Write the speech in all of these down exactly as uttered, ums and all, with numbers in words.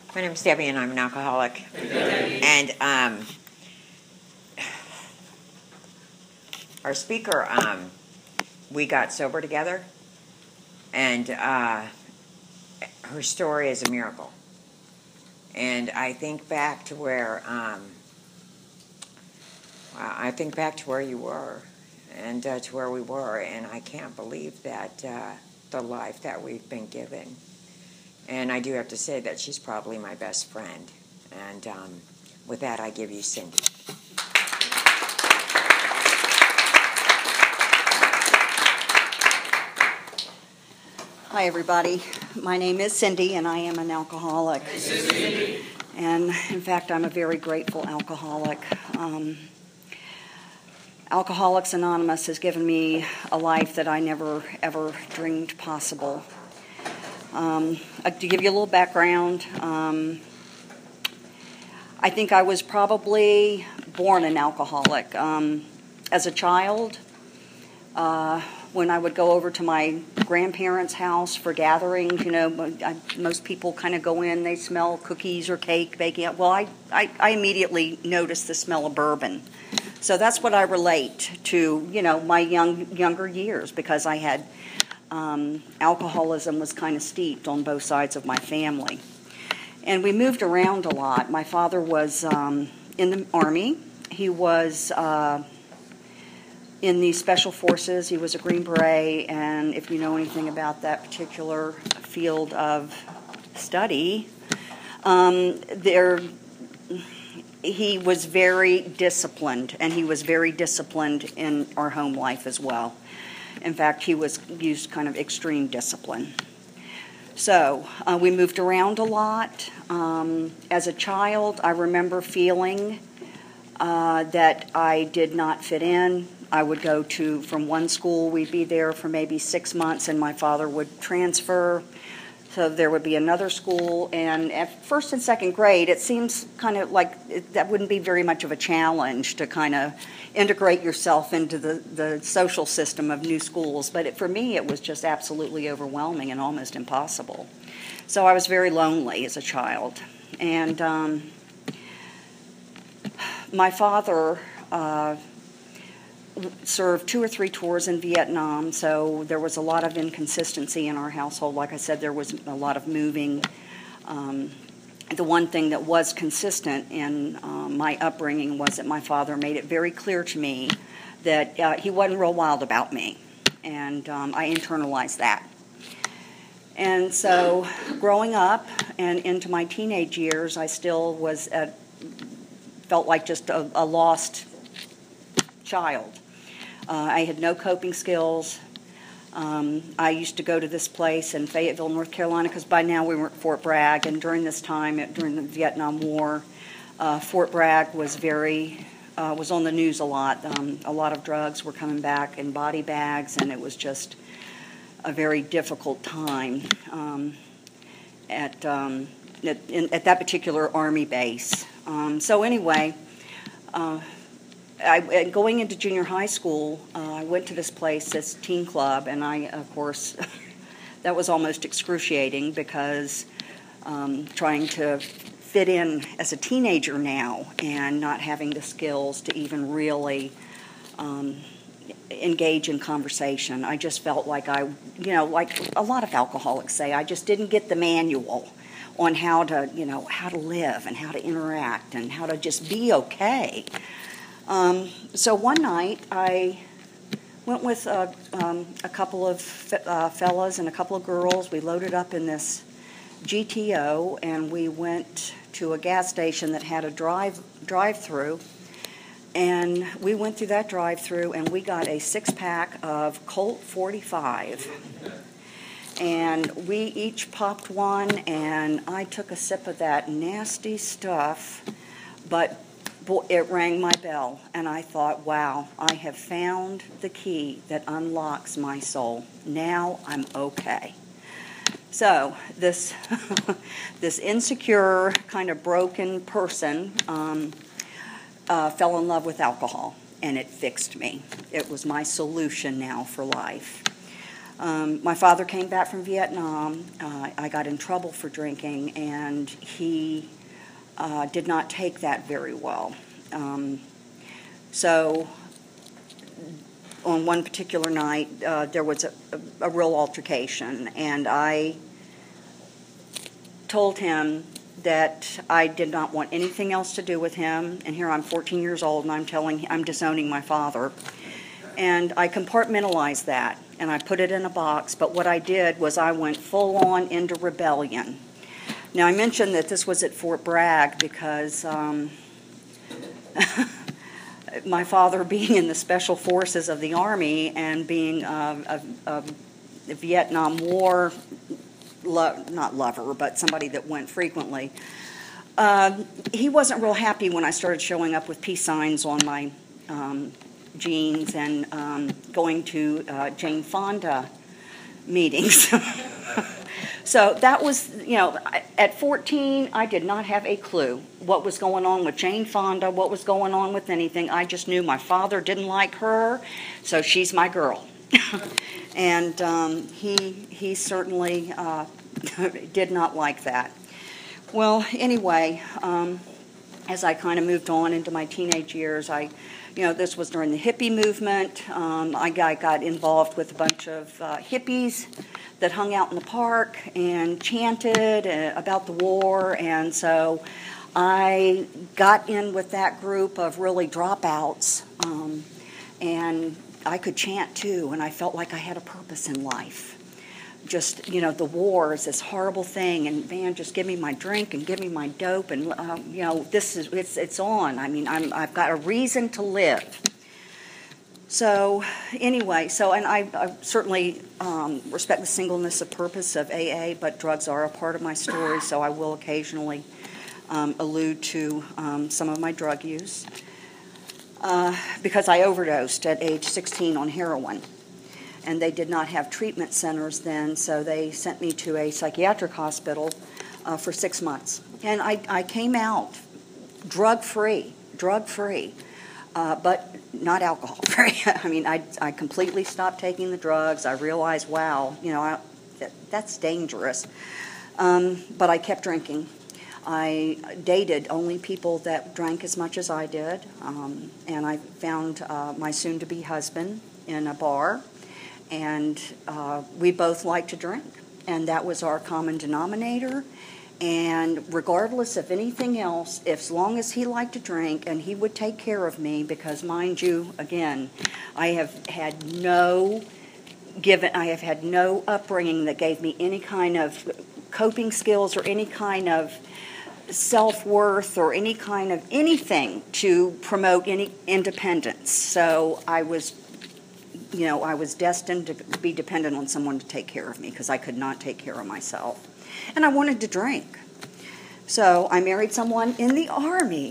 My name is Debbie, and I'm an alcoholic. And um, our speaker, um, we got sober together, and uh, her story is a miracle. And I think back to where, um, I think back to where you were, and uh, to where we were, and I can't believe that uh, the life that we've been given. And I do have to say that she's probably my best friend. And um, with that, I give you Cindy. Hi, everybody. My name is Cindy, and I am an alcoholic. Hey, Cindy. And in fact, I'm a very grateful alcoholic. Um, Alcoholics Anonymous has given me a life that I never, ever dreamed possible. Um, to give you a little background, um, I think I was probably born an alcoholic. Um, as a child, uh, when I would go over to my grandparents' house for gatherings, you know, I, most people kind of go in, they smell cookies or cake baking. Well, I, I, I immediately noticed the smell of bourbon. So that's what I relate to, you know, my young younger years, because I had um, alcoholism was kind of steeped on both sides of my family. And we moved around a lot. My father was um, in the Army. He was uh, in the Special Forces. He was a Green Beret. And if you know anything about that particular field of study, um, there... he was very disciplined, and he was very disciplined in our home life as well. In fact, he was used kind of extreme discipline. So uh, we moved around a lot. Um, as a child, I remember feeling uh, that I did not fit in. I would go to, from one school, we'd be there for maybe six months, and my father would transfer. So there would be another school, and at first and second grade, it seems kind of like it, that wouldn't be very much of a challenge to kind of integrate yourself into the, the social system of new schools. But it, for me, it was just absolutely overwhelming and almost impossible. So I was very lonely as a child. And um, my father uh, served two or three tours in Vietnam, so there was a lot of inconsistency in our household. Like I said, there was a lot of moving. Um, the one thing that was consistent in um, my upbringing was that my father made it very clear to me that uh, he wasn't real wild about me, and um, I internalized that. And so growing up and into my teenage years, I still was at, felt like just a, a lost child. Uh, I had no coping skills. Um, I used to go to this place in Fayetteville, North Carolina, because by now we were at Fort Bragg, and during this time, during the Vietnam War, uh, Fort Bragg was very, uh, was on the news a lot. Um, a lot of drugs were coming back in body bags, and it was just a very difficult time um, at, um, at, in, at that particular Army base. Um, so anyway, uh, I, going into junior high school, uh, I went to this place, this teen club, and I, of course, that was almost excruciating because um, trying to fit in as a teenager now and not having the skills to even really um, engage in conversation. I just felt like I, you know, like a lot of alcoholics say, I just didn't get the manual on how to, you know, how to live and how to interact and how to just be okay. Um, so one night I went with a, um, a couple of fe- uh, fellas and a couple of girls. We loaded up in this G T O, and we went to a gas station that had a drive drive-through. And we went through that drive-through, and we got a six-pack of Colt forty-five. And we each popped one, and I took a sip of that nasty stuff, but it rang my bell, and I thought, wow, I have found the key that unlocks my soul. Now I'm okay. So this this insecure, kind of broken person um, uh, fell in love with alcohol, and it fixed me. It was my solution now for life. Um, my father came back from Vietnam. Uh, I got in trouble for drinking, and he uh, did not take that very well. Um, so on one particular night, uh, there was a, a, a real altercation, and I told him that I did not want anything else to do with him, and here I'm fourteen years old, and I'm telling, I'm disowning my father. And I compartmentalized that, and I put it in a box, but what I did was I went full-on into rebellion. Now, I mentioned that this was at Fort Bragg because um, my father being in the Special Forces of the Army and being uh, a, a, a Vietnam War, lo- not lover, but somebody that went frequently, uh, he wasn't real happy when I started showing up with peace signs on my um, jeans and um, going to uh, Jane Fonda meetings. So that was, you know, at fourteen, I did not have a clue what was going on with Jane Fonda, what was going on with anything. I just knew my father didn't like her, so she's my girl. And um, he, he certainly uh, did not like that. Well, anyway, um, as I kind of moved on into my teenage years, I You know, this was during the hippie movement. Um, I got, got involved with a bunch of uh, hippies that hung out in the park and chanted uh, about the war. And so I got in with that group of really dropouts. Um, and I could chant too, and I felt like I had a purpose in life. Just, you know, the war is this horrible thing, and man, just give me my drink and give me my dope, and uh, you know, this is it's it's on. I mean, I'm I've got a reason to live. So anyway, so and I, I certainly um, respect the singleness of purpose of A A, but drugs are a part of my story, so I will occasionally um, allude to um, some of my drug use uh, because I overdosed at age sixteen on heroin. And they did not have treatment centers then, so they sent me to a psychiatric hospital uh, for six months. And I, I came out drug-free, drug-free, uh, but not alcohol-free. I mean, I, I completely stopped taking the drugs. I realized, wow, you know, I, that, that's dangerous. Um, but I kept drinking. I dated only people that drank as much as I did, um, and I found uh, my soon-to-be husband in a bar. And uh, we both liked to drink, and that was our common denominator. And regardless of anything else, as long as he liked to drink, and he would take care of me, because mind you, again, I have had no given, I have had no upbringing that gave me any kind of coping skills or any kind of self-worth or any kind of anything to promote any independence. So I was You know, I was destined to be dependent on someone to take care of me because I could not take care of myself. And I wanted to drink. So I married someone in the Army.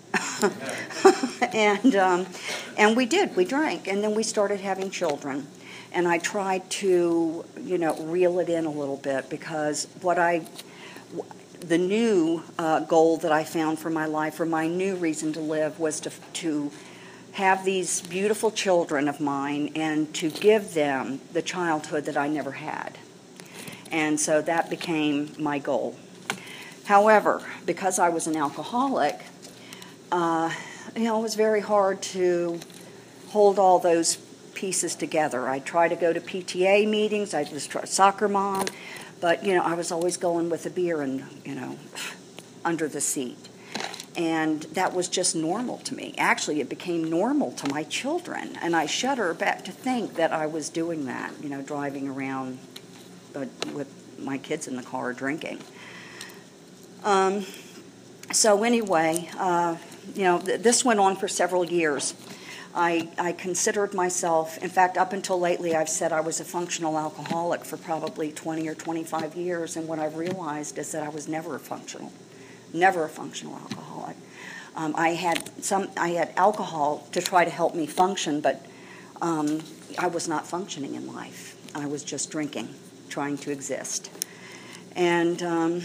and um, and we did. We drank. And then we started having children. And I tried to, you know, reel it in a little bit because what I, the new uh, goal that I found for my life, or my new reason to live, was to to have these beautiful children of mine and to give them the childhood that I never had. And so that became my goal. However, because I was an alcoholic, uh, you know, it was very hard to hold all those pieces together. I tried to go to P T A meetings, I was a soccer mom, but, you know, I was always going with a beer and, you know, under the seat. And that was just normal to me. Actually, it became normal to my children. And I shudder back to think that I was doing that, you know, driving around uh, with my kids in the car drinking. Um, so anyway, uh, you know, th- this went on for several years. I, I considered myself, in fact, up until lately, I've said I was a functional alcoholic for probably twenty or twenty-five years. And what I've realized is that I was never a functional. Never a functional alcoholic. Um, I had some. I had alcohol to try to help me function, but um, I was not functioning in life. I was just drinking, trying to exist. And um,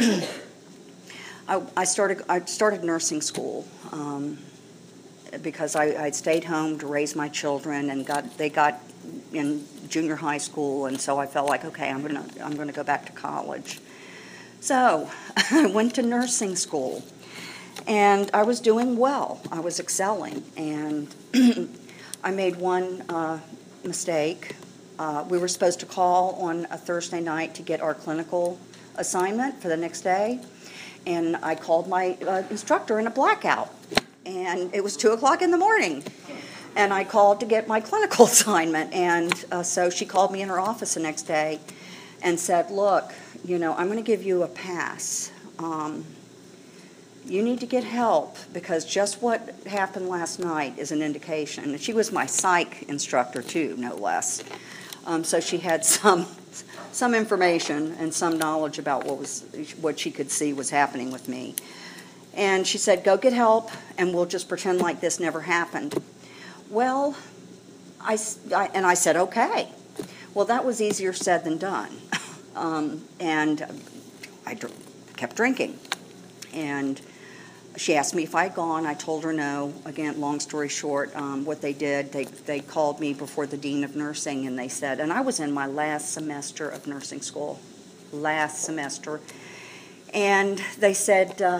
I, I started. I started nursing school um, because I, I stayed home to raise my children, and got they got in junior high school, and so I felt like, okay, I'm gonna I'm gonna go back to college. So I went to nursing school, and I was doing well. I was excelling, and I made one uh, mistake. Uh, we were supposed to call on a Thursday night to get our clinical assignment for the next day, and I called my uh, instructor in a blackout, and it was two o'clock in the morning, and I called to get my clinical assignment, and uh, so she called me in her office the next day and said, look, you know, I'm going to give you a pass. Um, you need to get help, because just what happened last night is an indication. And she was my psych instructor too, no less. Um, so she had some some information and some knowledge about what was what she could see was happening with me. And she said, go get help, and we'll just pretend like this never happened. Well, I, I and I said, okay. Well, that was easier said than done. um, and I dr- kept drinking. And she asked me if I had gone. I told her no. Again, long story short, um, what they did, they they called me before the dean of nursing, and they said, and I was in my last semester of nursing school, last semester, and they said, uh,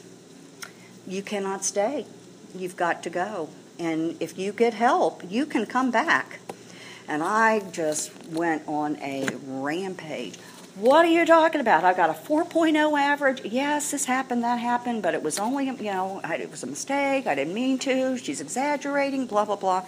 you cannot stay. You've got to go. And if you get help, you can come back. And I just went on a rampage. What are you talking about? I got a four point oh average. Yes, this happened, that happened, but it was only, you know, it was a mistake. I didn't mean to. She's exaggerating, blah, blah, blah.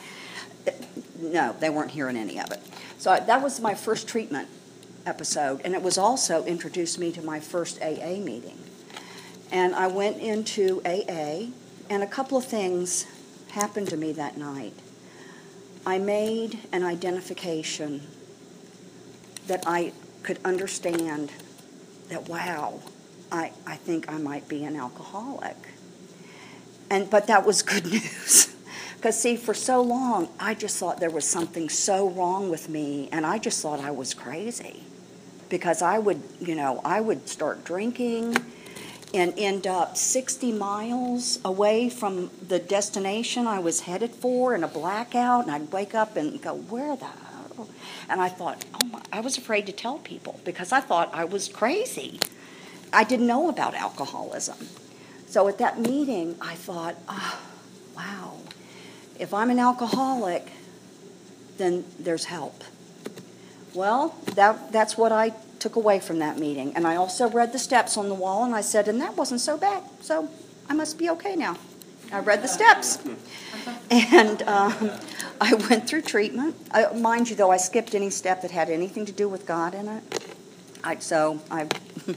No, they weren't hearing any of it. So I, that was my first treatment episode, and it was also introduced me to my first A A meeting. And I went into A A, and a couple of things happened to me that night. I made an identification that I could understand that, wow, I, I think I might be an alcoholic. And but that was good news. Because, see, for so long, I just thought there was something so wrong with me, and I just thought I was crazy. Because I would, you know, I would start drinking and end up sixty miles away from the destination I was headed for in a blackout, and I'd wake up and go, where the hell? And I thought, oh my, I was afraid to tell people because I thought I was crazy. I didn't know about alcoholism. So at that meeting, I thought, oh, wow, if I'm an alcoholic, then there's help. Well, that that's what I took away from that meeting. And I also read the steps on the wall, and I said, and that wasn't so bad, so I must be okay now. I read the steps. And um, I went through treatment. I, mind you, though, I skipped any step that had anything to do with God in it. I, so I,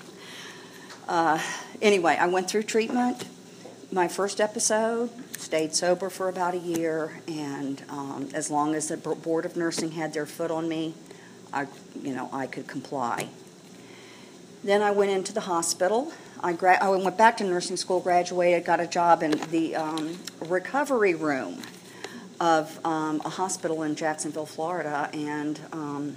uh, anyway, I went through treatment. My first episode, stayed sober for about a year, and um, as long as the Board of Nursing had their foot on me, I, you know, I could comply. Then I went into the hospital. I, gra- I went back to nursing school, graduated, got a job in the um, recovery room of um, a hospital in Jacksonville, Florida, and um,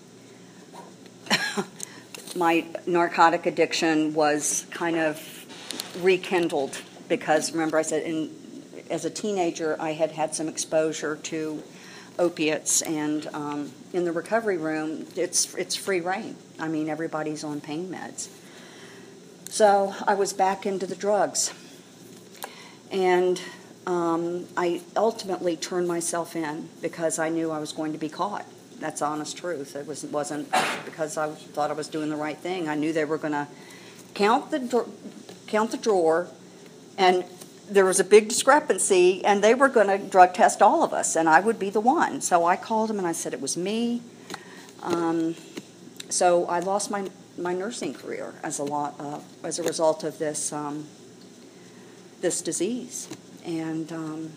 my narcotic addiction was kind of rekindled because, remember, I said in, as a teenager I had had some exposure to opiates, and um, in the recovery room, it's it's free reign. I mean, everybody's on pain meds. So I was back into the drugs, and um, I ultimately turned myself in because I knew I was going to be caught. That's the honest truth. It was, wasn't because I thought I was doing the right thing. I knew they were going to count the count the drawer, and there was a big discrepancy, and they were going to drug test all of us, and I would be the one. So I called them, and I said it was me. Um, so I lost my my nursing career as a lot uh, as a result of this um, this disease, and um,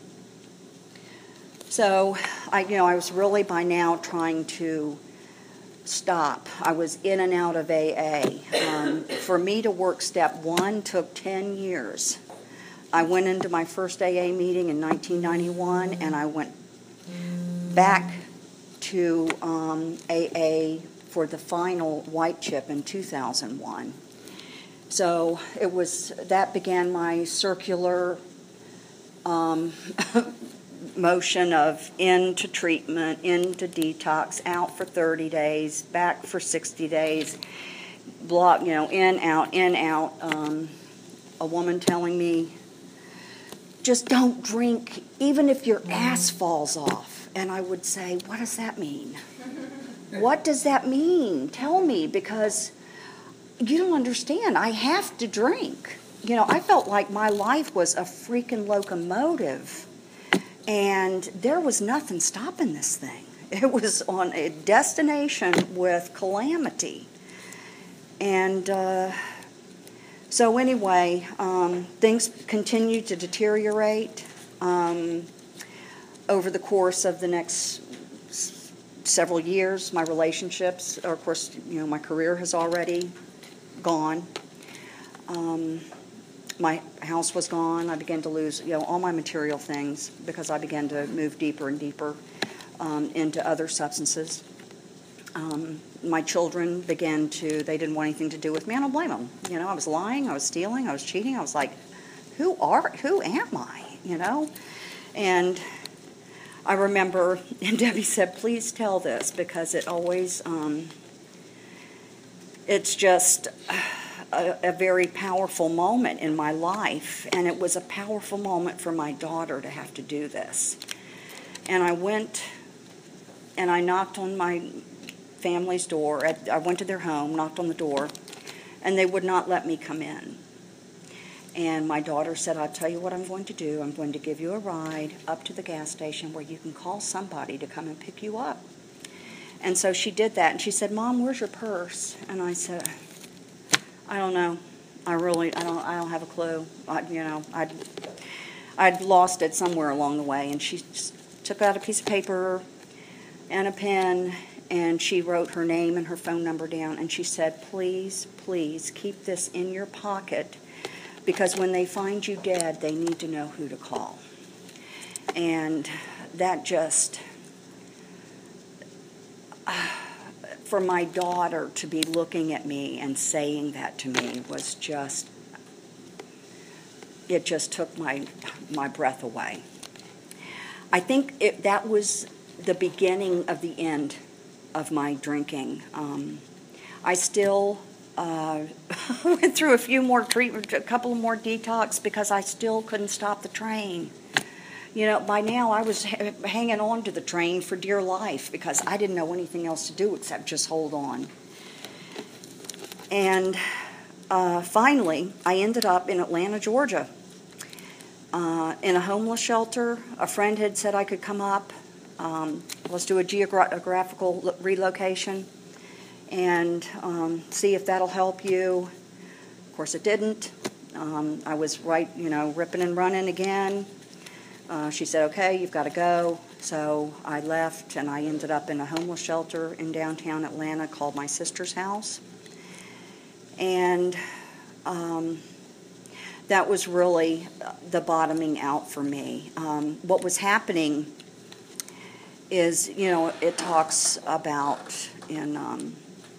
so I you know I was really by now trying to stop. I was in and out of A A. Um, for me to work step one took ten years. I went into my first A A meeting in nineteen ninety-one, and I went back to um, A A for the final white chip in two thousand one. So it was that began my circular um, motion of into treatment, into detox, out for thirty days, back for sixty days, block, you know, in, out, in, out. Um, a woman telling me, just don't drink, even if your ass falls off. And I would say, what does that mean? What does that mean? Tell me, because you don't understand. I have to drink. You know, I felt like my life was a freaking locomotive, and there was nothing stopping this thing. It was on a destination with calamity. And uh, so anyway, um, things continued to deteriorate um, over the course of the next s- several years. My relationships, or of course, you know, my career has already gone. Um, my house was gone. I began to lose, you know, all my material things because I began to move deeper and deeper um, into other substances. Um, my children began to, they didn't want anything to do with me. I don't blame them. You know, I was lying, I was stealing, I was cheating. I was like, who are, who am I, you know? And I remember, and Debbie said, please tell this, because it always, um, it's just a, a very powerful moment in my life, and it was a powerful moment for my daughter to have to do this. And I went and I knocked on my family's door. I went to their home, knocked on the door, and they would not let me come in. And my daughter said, I'll tell you what I'm going to do. I'm going to give you a ride up to the gas station where you can call somebody to come and pick you up. And so she did that, and she said, Mom, where's your purse? And I said, I don't know. I really, I don't, I don't have a clue. I, you know, I'd, I'd lost it somewhere along the way. And she just took out a piece of paper and a pen, and she wrote her name and her phone number down, and she said, please, please keep this in your pocket, because when they find you dead, they need to know who to call. And that just, uh, for my daughter to be looking at me and saying that to me was just, it just took my my breath away. I think it, that was the beginning of the end of my drinking. Um, I still uh, went through a few more treatment, a couple of more detox, because I still couldn't stop the train. You know, by now I was ha- hanging on to the train for dear life because I didn't know anything else to do except just hold on. And uh, finally, I ended up in Atlanta, Georgia, uh, in a homeless shelter. A friend had said I could come up. Um, let's do a geographical relocation and um, see if that'll help you. Of course, it didn't. Um, I was right, you know, ripping and running again. Uh, she said, okay, you've got to go. So I left, and I ended up in a homeless shelter in downtown Atlanta called My Sister's House. And um, that was really the bottoming out for me. Um, what was happening is, you know, it talks about in um,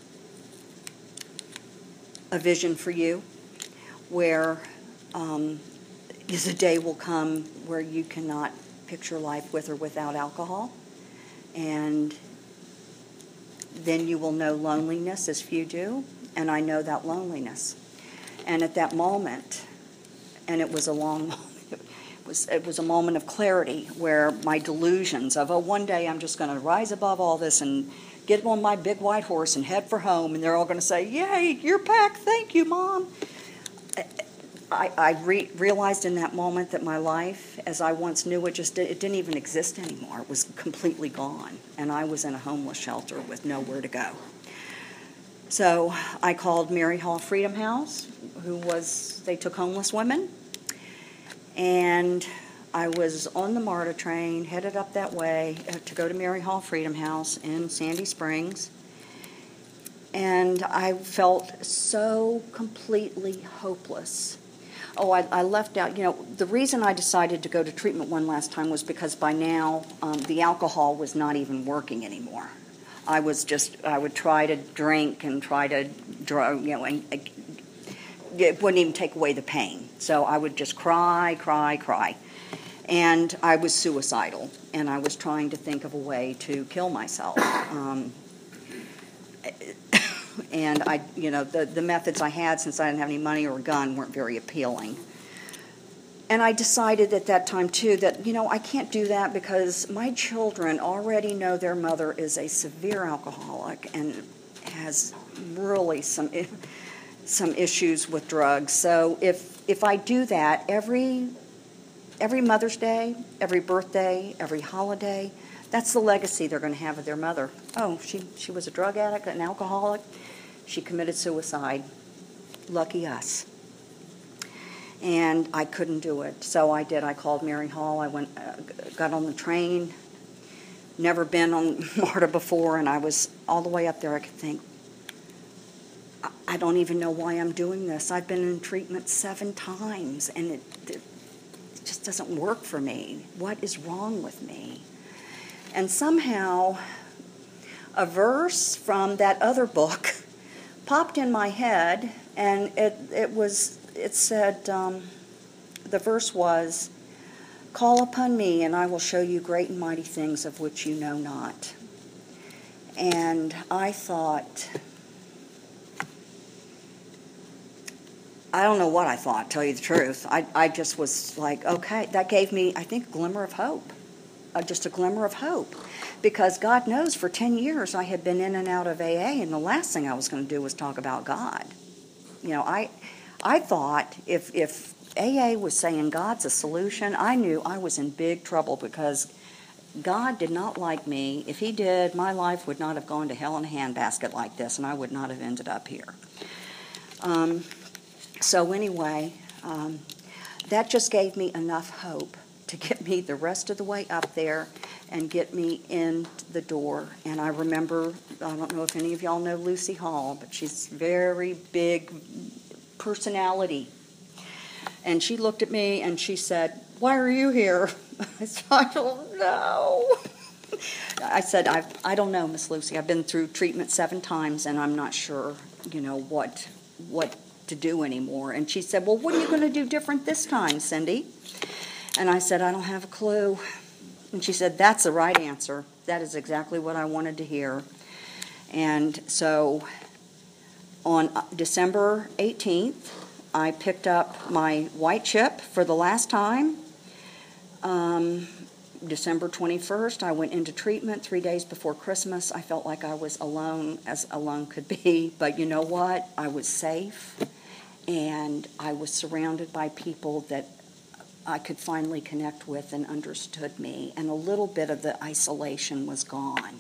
A Vision for You, where um, is a day will come where you cannot picture life with or without alcohol, and then you will know loneliness as few do, and I know that loneliness. And at that moment, and it was a long moment, it was, it was a moment of clarity where my delusions of, oh, one day I'm just going to rise above all this and get on my big white horse and head for home, and they're all going to say, yay, you're packed, thank you, Mom. I, I re- realized in that moment that my life, as I once knew it, just did, it didn't even exist anymore. It was completely gone, and I was in a homeless shelter with nowhere to go. So I called Mary Hall Freedom House, who was, they took homeless women, and I was on the MARTA train, headed up that way to go to Mary Hall Freedom House in Sandy Springs, and I felt so completely hopeless. Oh, I, I left out, you know, the reason I decided to go to treatment one last time was because by now um, the alcohol was not even working anymore. I was just, I would try to drink and try to, draw, you know, and it wouldn't even take away the pain. So I would just cry, cry, cry. And I was suicidal, and I was trying to think of a way to kill myself. Um, and I, you know, the, the methods I had, since I didn't have any money or a gun, weren't very appealing. And I decided at that time, too, that, you know, I can't do that because my children already know their mother is a severe alcoholic and has really some some issues with drugs. So if if I do that, every every Mother's Day, every birthday, every holiday, that's the legacy they're going to have of their mother. Oh, she, she was a drug addict, an alcoholic. She committed suicide. Lucky us. And I couldn't do it. So I did. I called Mary Hall. I went, uh, got on the train. Never been on MARTA before, and I was all the way up there. I could think, I, I don't even know why I'm doing this. I've been in treatment seven times, and it, it just doesn't work for me. What is wrong with me? And somehow, a verse from that other book popped in my head, and it it was. It said, um, the verse was, "Call upon me, and I will show you great and mighty things of which you know not." And I thought, I don't know what I thought, tell you the truth. I, I just was like, okay, that gave me, I think, a glimmer of hope, uh, just a glimmer of hope. Because God knows, for ten years I had been in and out of A A, and the last thing I was going to do was talk about God. You know, I... I thought if if A A was saying God's a solution, I knew I was in big trouble because God did not like me. If he did, my life would not have gone to hell in a handbasket like this, and I would not have ended up here. Um, so anyway, um, that just gave me enough hope to get me the rest of the way up there and get me in the door. And I remember, I don't know if any of y'all know Lucy Hall, but she's very big personality. And she looked at me and she said, "Why are you here?" I said, "I don't know." I said, I I don't know, Miss Lucy. I've been through treatment seven times and I'm not sure, you know, what what to do anymore. And she said, "Well, what are you going to do different this time, Cindy?" And I said, "I don't have a clue." And she said, "That's the right answer. That is exactly what I wanted to hear." And so on December eighteenth, I picked up my white chip for the last time. Um, December twenty-first, I went into treatment three days before Christmas. I felt like I was alone as alone could be. But you know what? I was safe, and I was surrounded by people that I could finally connect with and understood me. And a little bit of the isolation was gone.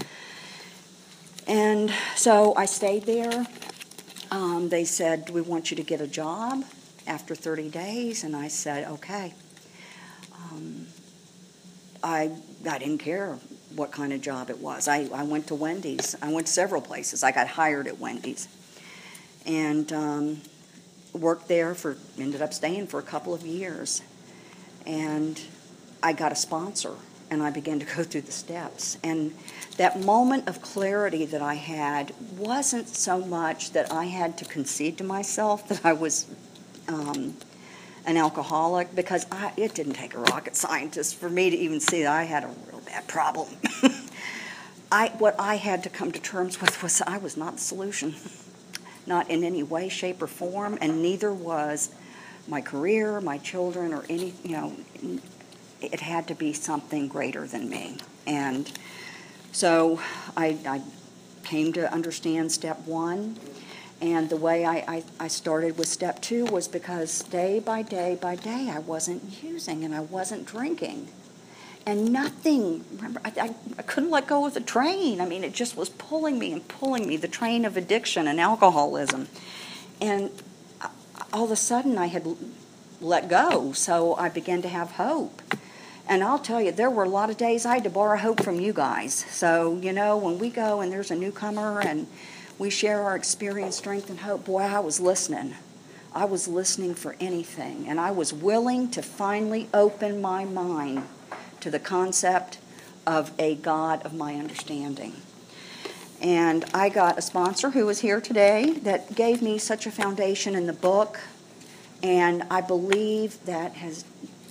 And so I stayed there. Um, they said, "We want you to get a job after thirty days." And I said, okay. Um, I I didn't care what kind of job it was. I, I went to Wendy's. I went several places. I got hired at Wendy's. And um, worked there for, ended up staying for a couple of years. And I got a sponsor, and I began to go through the steps. And that moment of clarity that I had wasn't so much that I had to concede to myself that I was um, an alcoholic, because I, it didn't take a rocket scientist for me to even see that I had a real bad problem. I, what I had to come to terms with was I was not the solution, not in any way, shape, or form, and neither was my career, my children, or any, you know, it had to be something greater than me. And so I, I came to understand step one, and the way I, I, I started with step two was because day by day by day I wasn't using and I wasn't drinking. And nothing, remember, I, I, I couldn't let go of the train. I mean, it just was pulling me and pulling me, the train of addiction and alcoholism. And all of a sudden I had let go, so I began to have hope. And I'll tell you, there were a lot of days I had to borrow hope from you guys. So, you know, when we go and there's a newcomer and we share our experience, strength, and hope, boy, I was listening. I was listening for anything. And I was willing to finally open my mind to the concept of a God of my understanding. And I got a sponsor who was here today that gave me such a foundation in the book. And I believe that has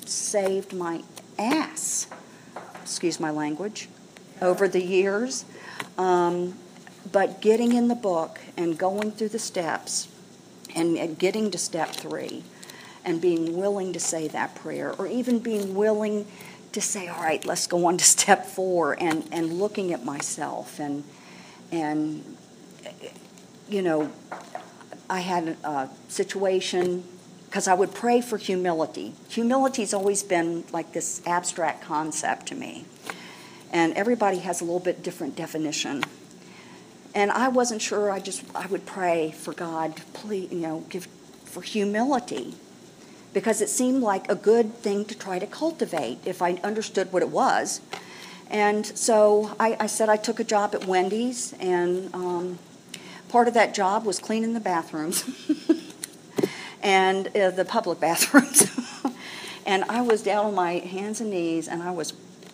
saved my ass, excuse my language, over the years. Um, but getting in the book and going through the steps and, and getting to step three and being willing to say that prayer, or even being willing to say, all right, let's go on to step four, and, and looking at myself. And, and, you know, I had a situation, because I would pray for humility. Humility's always been like this abstract concept to me. And everybody has a little bit different definition. And I wasn't sure. I just, I would pray for God, please, you know, give for humility, because it seemed like a good thing to try to cultivate if I understood what it was. And so I, I said I took a job at Wendy's, and um, part of that job was cleaning the bathrooms and uh, the public bathrooms. And I was down on my hands and knees, and I was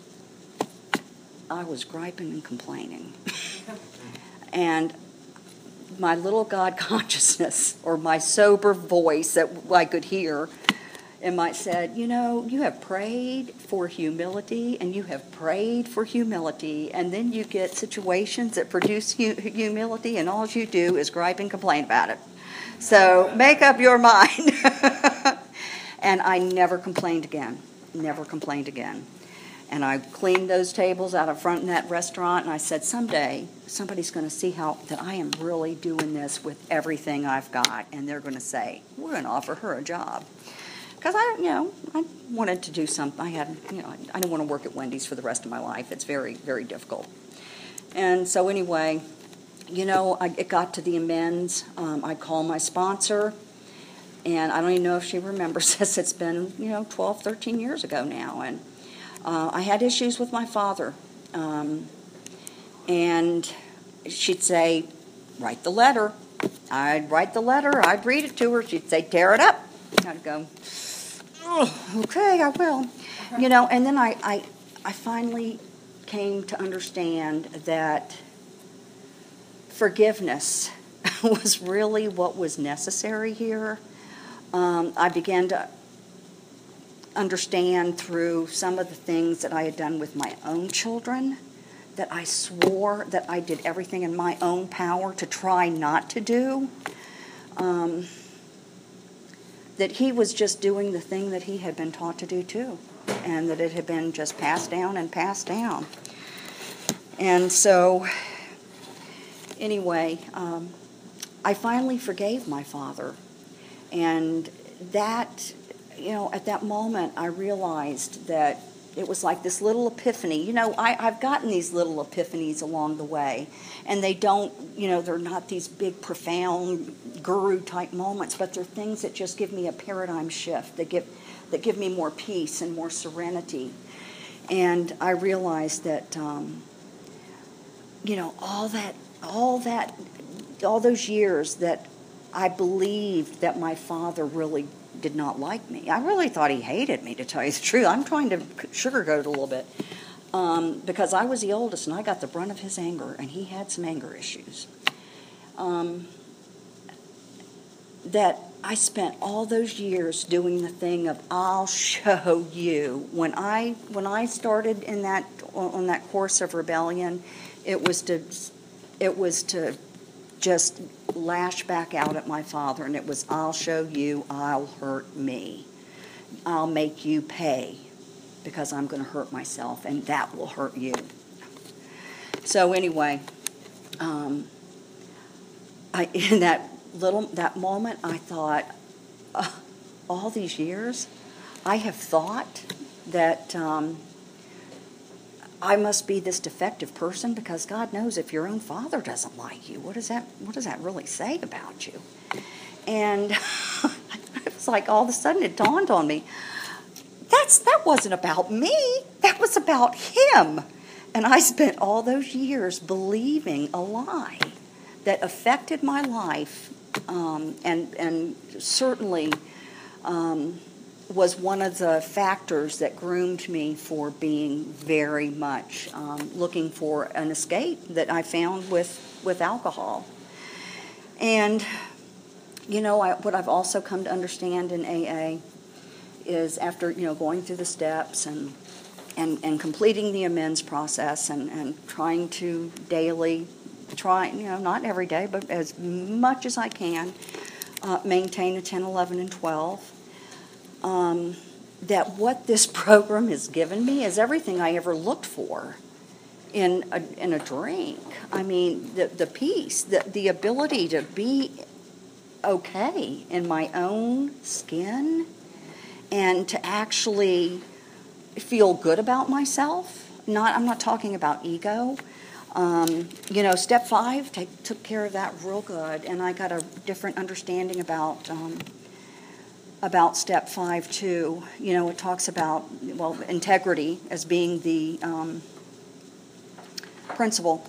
I was griping and complaining. And my little God consciousness, or my sober voice that I could hear, and might said, you know, you have prayed for humility, and you have prayed for humility, and then you get situations that produce hu- humility, and all you do is gripe and complain about it. So make up your mind. And I never complained again. Never complained again. And I cleaned those tables out in front in that restaurant, and I said, someday somebody's going to see how that I am really doing this with everything I've got, and they're going to say, we're going to offer her a job. Because I, you know, I wanted to do something. I had, you know, I didn't want to work at Wendy's for the rest of my life. It's very, very difficult. And so anyway, you know, I, it got to the amends. Um, I called my sponsor, and I don't even know if she remembers this. It's been, you know, twelve, thirteen years ago now, and uh, I had issues with my father. Um, and she'd say, write the letter. I'd write the letter. I'd read it to her. She'd say, tear it up. I'd go, oh, okay, I will. You know, and then I, I, I finally came to understand that forgiveness was really what was necessary here. Um, I began to understand through some of the things that I had done with my own children, that I swore that I did everything in my own power to try not to do. Um, that he was just doing the thing that he had been taught to do too, and that it had been just passed down and passed down. And so, anyway, um, I finally forgave my father, and that, you know, at that moment I realized that it was like this little epiphany. You know, I, I've gotten these little epiphanies along the way, and they don't, you know, they're not these big, profound, guru-type moments, but they're things that just give me a paradigm shift, that give, that give me more peace and more serenity. And I realized that, um, you know, all that, all that, all those years that I believed that my father really did not like me. I really thought he hated me, to tell you the truth. I'm trying to sugarcoat it a little bit. Um, because I was the oldest, and I got the brunt of his anger, and he had some anger issues. Um, that I spent all those years doing the thing of, I'll show you. When I when I started in that on that course of rebellion, it was to it was to just lash back out at my father, and it was, I'll show you, I'll hurt me. I'll make you pay, because I'm going to hurt myself, and that will hurt you. So anyway, um, I, in that little that moment, I thought, uh, all these years, I have thought that um, I must be this defective person, because God knows if your own father doesn't like you, what does that what does that really say about you? And it was like all of a sudden it dawned on me, that's that wasn't about me. That was about him. And I spent all those years believing a lie that affected my life, um, and and certainly um, was one of the factors that groomed me for being very much um, looking for an escape that I found with, with alcohol. And, you know, I, what I've also come to understand in A A is after, you know, going through the steps and and, and completing the amends process and, and trying to daily, try, you know, not every day, but as much as I can, uh, maintain a ten, eleven, and twelve. Um, that what this program has given me is everything I ever looked for in a, in a drink. I mean, the, the peace, the, the ability to be okay in my own skin and to actually feel good about myself. Not, I'm not talking about ego. Um, you know, step five take, took care of that real good, and I got a different understanding about um, about step five too. You know, it talks about, well, integrity as being the um, principle,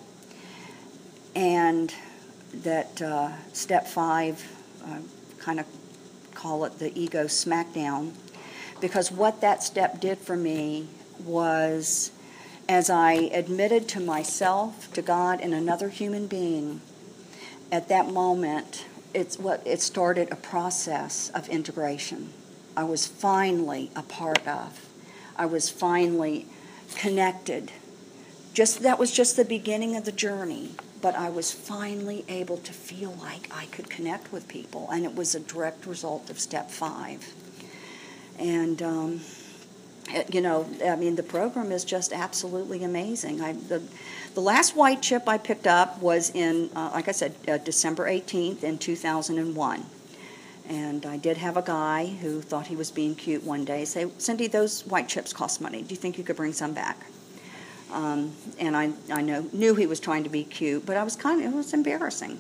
and that uh, step five, uh, kind of call it the ego smackdown, because what that step did for me was, as I admitted to myself, to God, and another human being, at that moment, it's what it started a process of integration. I was finally a part of. I was finally connected. Just that was just the beginning of the journey, but I was finally able to feel like I could connect with people, and it was a direct result of step five. And um, it, you know, I mean, the program is just absolutely amazing. I the the last white chip I picked up was in, uh, like I said, uh, December eighteenth in two thousand one. And I did have a guy who thought he was being cute one day say, "Cindy, those white chips cost money. Do you think you could bring some back?" Um, and I, I know knew he was trying to be cute, but I was kind of, it was embarrassing.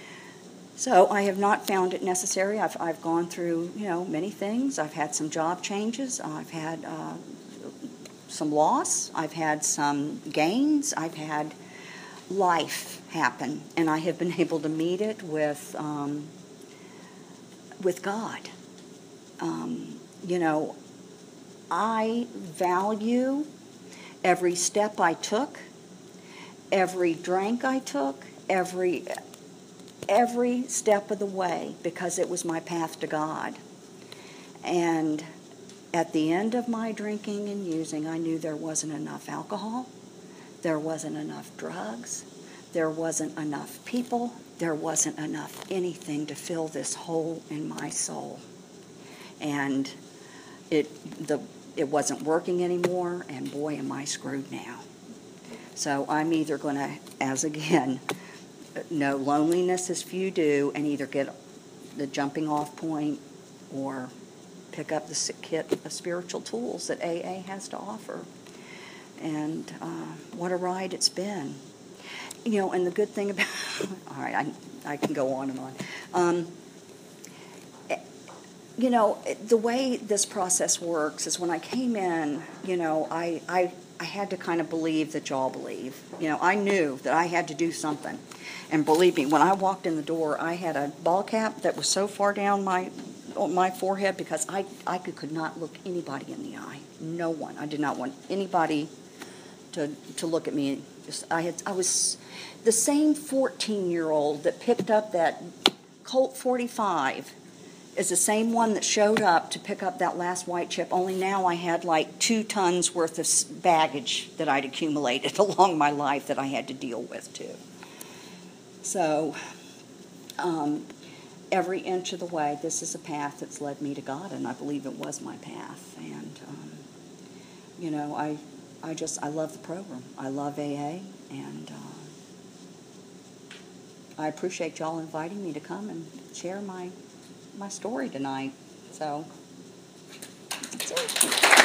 So I have not found it necessary. I've I've gone through, you know, many things. I've had some job changes. I've had uh, some loss. I've had some gains. I've had life happen, and I have been able to meet it with um, with God. Um, you know, I value every step I took, every drink I took, every every step of the way, because it was my path to God. And at the end of my drinking and using, I knew there wasn't enough alcohol, there wasn't enough drugs, there wasn't enough people, there wasn't enough anything to fill this hole in my soul. And it the it wasn't working anymore, and boy, am I screwed now. So I'm either going to, as again, know loneliness as few do, and either get the jumping off point or pick up the kit of spiritual tools that A A has to offer. And uh, what a ride it's been. You know, and the good thing about, all right, I, I can go on and on. Um, you know, the way this process works is when I came in, you know, I, I, I had to kind of believe that y'all believe. You know, I knew that I had to do something. And believe me, when I walked in the door, I had a ball cap that was so far down my my forehead because I, I could, could not look anybody in the eye. No one. I did not want anybody to to look at me. Just, I had I was the same fourteen-year-old that picked up that Colt forty-five is the same one that showed up to pick up that last white chip, only now I had like two tons worth of baggage that I'd accumulated along my life that I had to deal with too. So um, every inch of the way, this is a path that's led me to God, and I believe it was my path. And, um, you know, I I just, I love the program. I love A A, and uh, I appreciate y'all inviting me to come and share my my story tonight. So, that's it.